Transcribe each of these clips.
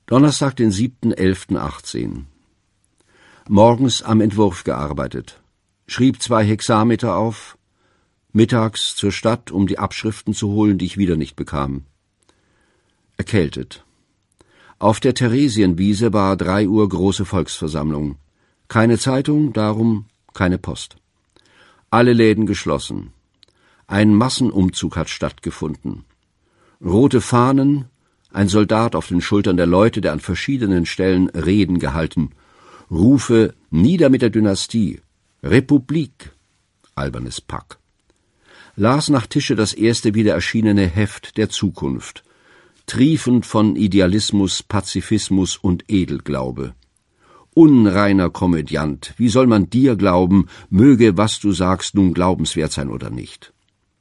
Donnerstag, den 7.11.18. Morgens am Entwurf gearbeitet. Schrieb 2 Hexameter auf, mittags zur Stadt, um die Abschriften zu holen, die ich wieder nicht bekam. Erkältet. Auf der Theresienwiese war 3 Uhr große Volksversammlung. Keine Zeitung, darum keine Post. Alle Läden geschlossen. Ein Massenumzug hat stattgefunden. Rote Fahnen, ein Soldat auf den Schultern der Leute, der an verschiedenen Stellen Reden gehalten. Rufe »Nieder mit der Dynastie«, »Republik«, albernes Pack. Las nach Tische das erste wieder erschienene Heft der Zukunft, triefend von Idealismus, Pazifismus und Edelglaube. Unreiner Komödiant, wie soll man dir glauben, möge, was du sagst, nun glaubenswert sein oder nicht?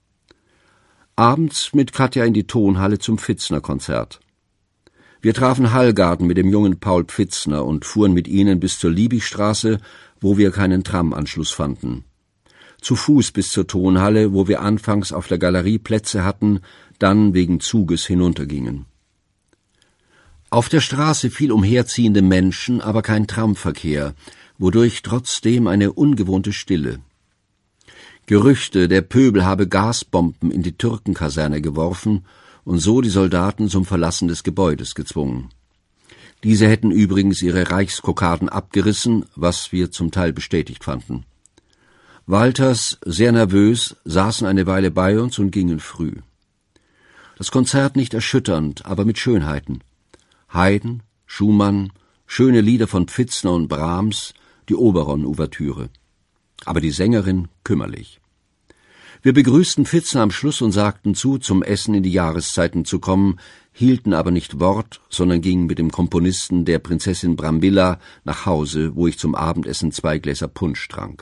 Abends mit Katja in die Tonhalle zum Pfitzner-Konzert. Wir trafen Hallgarten mit dem jungen Paul Pfitzner und fuhren mit ihnen bis zur Liebigstraße, wo wir keinen Tramanschluss fanden. Zu Fuß bis zur Tonhalle, wo wir anfangs auf der Galerie Plätze hatten, dann wegen Zuges hinuntergingen. Auf der Straße viel umherziehende Menschen, aber kein Tramverkehr, wodurch trotzdem eine ungewohnte Stille. Gerüchte, der Pöbel habe Gasbomben in die Türkenkaserne geworfen und so die Soldaten zum Verlassen des Gebäudes gezwungen. Diese hätten übrigens ihre Reichskokarden abgerissen, was wir zum Teil bestätigt fanden. Walters, sehr nervös, saßen eine Weile bei uns und gingen früh. Das Konzert nicht erschütternd, aber mit Schönheiten. Haydn, Schumann, schöne Lieder von Pfitzner und Brahms, die Oberon-Ouvertüre. Aber die Sängerin kümmerlich. Wir begrüßten Pfitzner am Schluss und sagten zu, zum Essen in die Jahreszeiten zu kommen, hielten aber nicht Wort, sondern gingen mit dem Komponisten der Prinzessin Brambilla nach Hause, wo ich zum Abendessen 2 Gläser Punsch trank.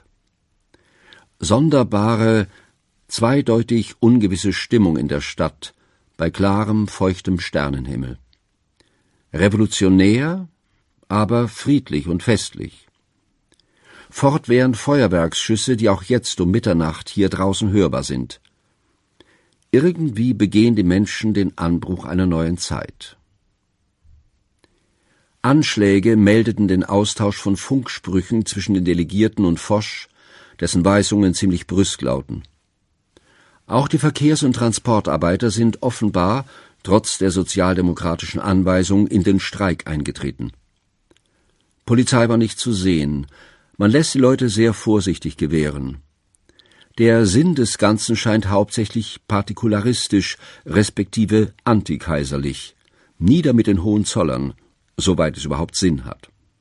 Sonderbare, zweideutig ungewisse Stimmung in der Stadt, bei klarem, feuchtem Sternenhimmel. Revolutionär, aber friedlich und festlich. Fortwährend Feuerwerksschüsse, die auch jetzt um Mitternacht hier draußen hörbar sind. Irgendwie begehen die Menschen den Anbruch einer neuen Zeit. Anschläge meldeten den Austausch von Funksprüchen zwischen den Delegierten und Foch, dessen Weisungen ziemlich brüsk lauten. Auch die Verkehrs- und Transportarbeiter sind offenbar, trotz der sozialdemokratischen Anweisung, in den Streik eingetreten. Polizei war nicht zu sehen. Man lässt die Leute sehr vorsichtig gewähren. Der Sinn des Ganzen scheint hauptsächlich partikularistisch, respektive antikaiserlich. Nieder mit den Hohenzollern, soweit es überhaupt Sinn hat.